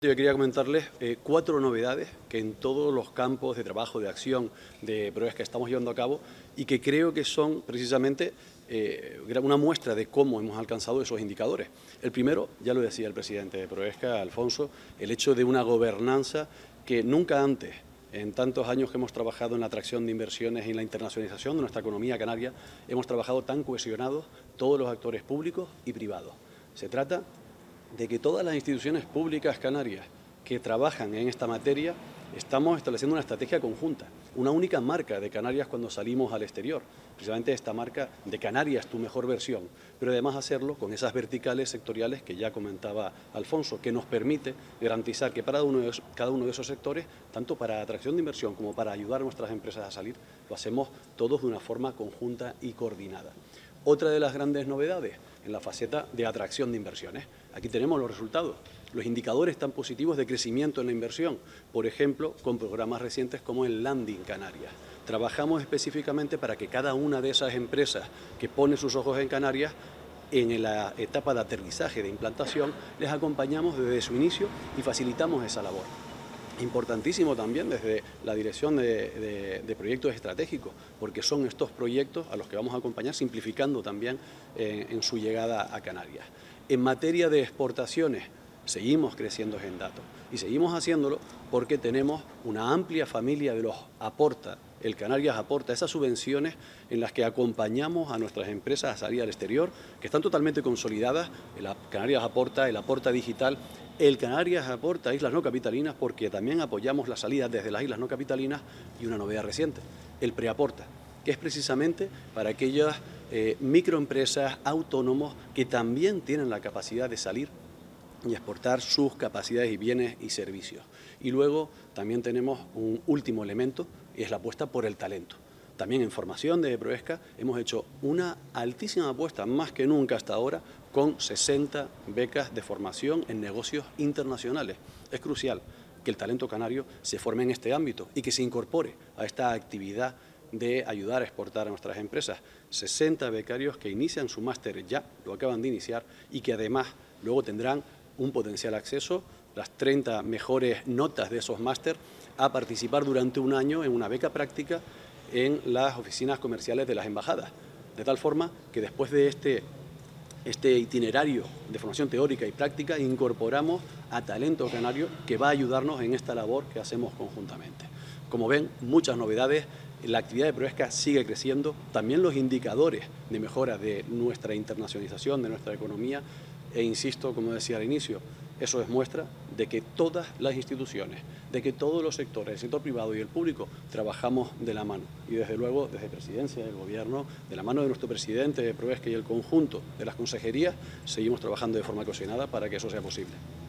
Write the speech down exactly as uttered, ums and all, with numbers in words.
Yo quería comentarles eh, cuatro novedades que en todos los campos de trabajo, de acción, de pruebas que estamos llevando a cabo y que creo que son precisamente eh, una muestra de cómo hemos alcanzado esos indicadores. El primero, ya lo decía el presidente de Proesca, Alfonso, el hecho de una gobernanza que nunca antes, en tantos años que hemos trabajado en la atracción de inversiones y en la internacionalización de nuestra economía canaria, hemos trabajado tan cohesionados todos los actores públicos y privados. Se trata de que todas las instituciones públicas canarias que trabajan en esta materia estamos estableciendo una estrategia conjunta, una única marca de Canarias cuando salimos al exterior, precisamente esta marca de Canarias, tu mejor versión, pero además hacerlo con esas verticales sectoriales que ya comentaba Alfonso, que nos permite garantizar que para uno de esos, cada uno de esos sectores, tanto para atracción de inversión como para ayudar a nuestras empresas a salir, lo hacemos todos de una forma conjunta y coordinada. Otra de las grandes novedades en la faceta de atracción de inversiones. Aquí tenemos los resultados. Los indicadores tan positivos de crecimiento en la inversión, por ejemplo, con programas recientes como el Landing Canarias. Trabajamos específicamente para que cada una de esas empresas que pone sus ojos en Canarias, en la etapa de aterrizaje, de implantación, les acompañamos desde su inicio y facilitamos esa labor. Importantísimo también desde la dirección de, de, de proyectos estratégicos, porque son estos proyectos a los que vamos a acompañar, simplificando también eh, en su llegada a Canarias. En materia de exportaciones, seguimos creciendo en datos y seguimos haciéndolo porque tenemos una amplia familia de los Aporta. El Canarias Aporta, esas subvenciones en las que acompañamos a nuestras empresas a salir al exterior, que están totalmente consolidadas, el Canarias Aporta, el Aporta Digital, el Canarias Aporta Islas No Capitalinas, porque también apoyamos la salida desde las Islas No Capitalinas, y una novedad reciente, el Preaporta, que es precisamente para aquellas eh, microempresas, autónomos, que también tienen la capacidad de salir y exportar sus capacidades y bienes y servicios. Y luego también tenemos un último elemento, y es la apuesta por el talento. También en formación de Proesca hemos hecho una altísima apuesta, más que nunca hasta ahora, con sesenta becas de formación en negocios internacionales. Es crucial que el talento canario se forme en este ámbito y que se incorpore a esta actividad de ayudar a exportar a nuestras empresas. sesenta becarios que inician su máster ya, lo acaban de iniciar, y que además luego tendrán un potencial acceso, las treinta mejores notas de esos máster, a participar durante un año en una beca práctica en las oficinas comerciales de las embajadas. De tal forma que después de este, este itinerario de formación teórica y práctica, incorporamos a talento canario que va a ayudarnos en esta labor que hacemos conjuntamente. Como ven, muchas novedades. La actividad de Proesca sigue creciendo, también los indicadores de mejora de nuestra internacionalización, de nuestra economía, e insisto, como decía al inicio, eso es muestra de que todas las instituciones, de que todos los sectores, el sector privado y el público, trabajamos de la mano. Y desde luego, desde Presidencia del Gobierno, de la mano de nuestro presidente de Proesca y el conjunto de las consejerías, seguimos trabajando de forma cohesionada para que eso sea posible.